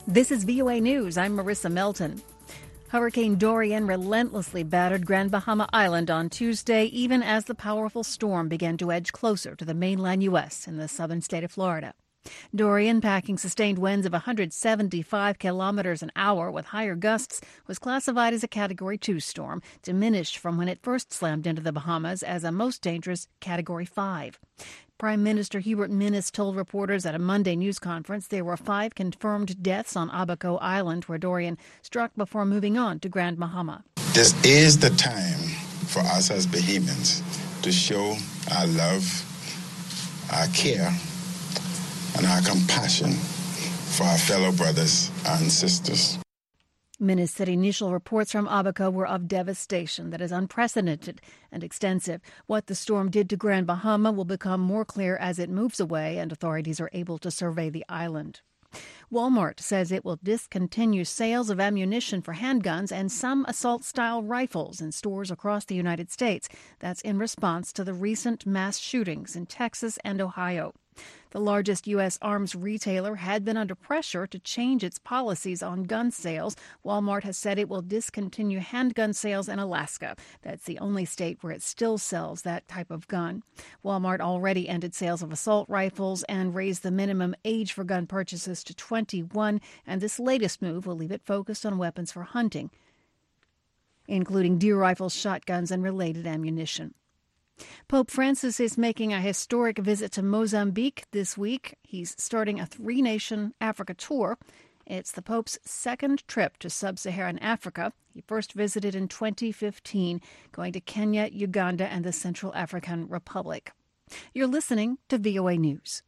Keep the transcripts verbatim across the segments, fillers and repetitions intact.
This is V O A News. I'm Marissa Melton. Hurricane Dorian relentlessly battered Grand Bahama Island on Tuesday, even as the powerful storm began to edge closer to the mainland U S in the southern state of Florida. Dorian, packing sustained winds of one hundred seventy-five kilometers an hour with higher gusts, was classified as a Category two storm, diminished from when it first slammed into the Bahamas as a most dangerous Category five. Prime Minister Hubert Minnis told reporters at a Monday news conference there were five confirmed deaths on Abaco Island, where Dorian struck before moving on to Grand Bahama. This is the time for us as Bahamians to show our love, our care, and our compassion for our fellow brothers and sisters. Minnis said initial reports from Abaco were of devastation that is unprecedented and extensive. What the storm did to Grand Bahama will become more clear as it moves away and authorities are able to survey the island. Walmart says it will discontinue sales of ammunition for handguns and some assault-style rifles in stores across the United States. That's in response to the recent mass shootings in Texas and Ohio. The largest U S arms retailer had been under pressure to change its policies on gun sales. Walmart has said it will discontinue handgun sales in Alaska. That's the only state where it still sells that type of gun. Walmart already ended sales of assault rifles and raised the minimum age for gun purchases to twenty-one, and this latest move will leave it focused on weapons for hunting, including deer rifles, shotguns, and related ammunition. Pope Francis is making a historic visit to Mozambique this week. He's starting a three-nation Africa tour. It's the Pope's second trip to sub-Saharan Africa. He first visited in twenty fifteen, going to Kenya, Uganda, and the Central African Republic. You're listening to V O A News.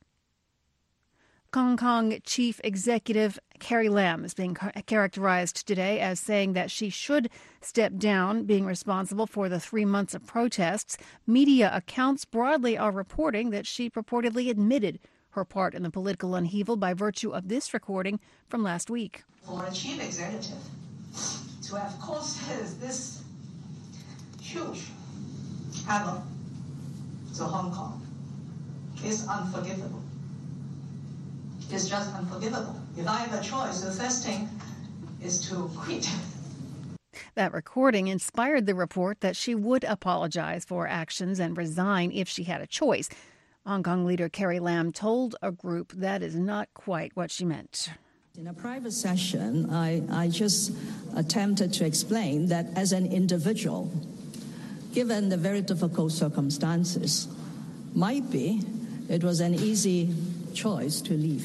Hong Kong Chief Executive Carrie Lam is being characterized today as saying that she should step down, being responsible for the three months of protests. Media accounts broadly are reporting that she purportedly admitted her part in the political upheaval by virtue of this recording from last week. For a chief executive to have caused this huge havoc to Hong Kong is unforgivable. It's just unforgivable. If I have a choice, the first thing is to quit. That recording inspired the report that she would apologize for actions and resign if she had a choice. Hong Kong leader Carrie Lam told a group that is not quite what she meant. In a private session, I, I just attempted to explain that as an individual, given the very difficult circumstances, might be it was an easy choice to leave.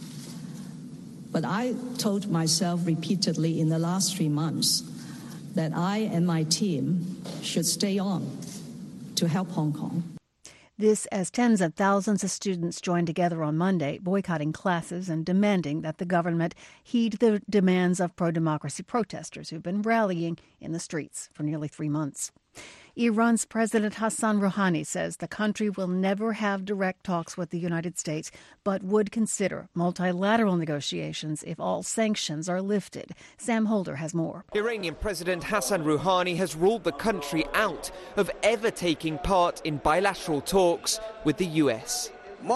But I told myself repeatedly in the last three months that I and my team should stay on to help Hong Kong. This as tens of thousands of students joined together on Monday, boycotting classes and demanding that the government heed the demands of pro-democracy protesters who've been rallying in the streets for nearly three months. Iran's President Hassan Rouhani says the country will never have direct talks with the United States, but would consider multilateral negotiations if all sanctions are lifted. Sam Holder has more. Iranian President Hassan Rouhani has ruled the country out of ever taking part in bilateral talks with the U S.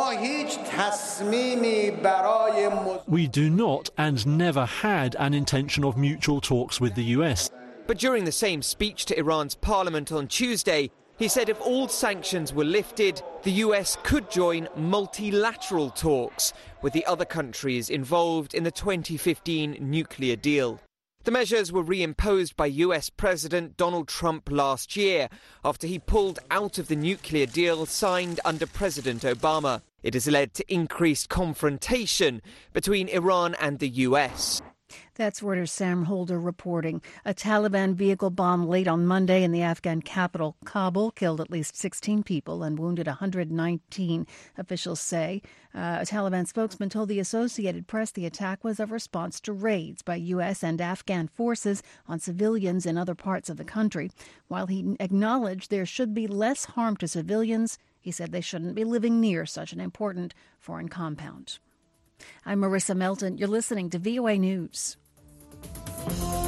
We do not and never had an intention of mutual talks with the U S. But during the same speech to Iran's parliament on Tuesday, he said if all sanctions were lifted, the U S could join multilateral talks with the other countries involved in the twenty fifteen nuclear deal. The measures were reimposed by U S President Donald Trump last year after he pulled out of the nuclear deal signed under President Obama. It has led to increased confrontation between Iran and the U S. That's Reuters' Sam Holder reporting. A Taliban vehicle bomb late on Monday in the Afghan capital, Kabul, killed at least sixteen people and wounded one hundred nineteen, officials say. Uh, a Taliban spokesman told the Associated Press the attack was a response to raids by U S and Afghan forces on civilians in other parts of the country. While he acknowledged there should be less harm to civilians, he said they shouldn't be living near such an important foreign compound. I'm Marissa Melton. You're listening to V O A News.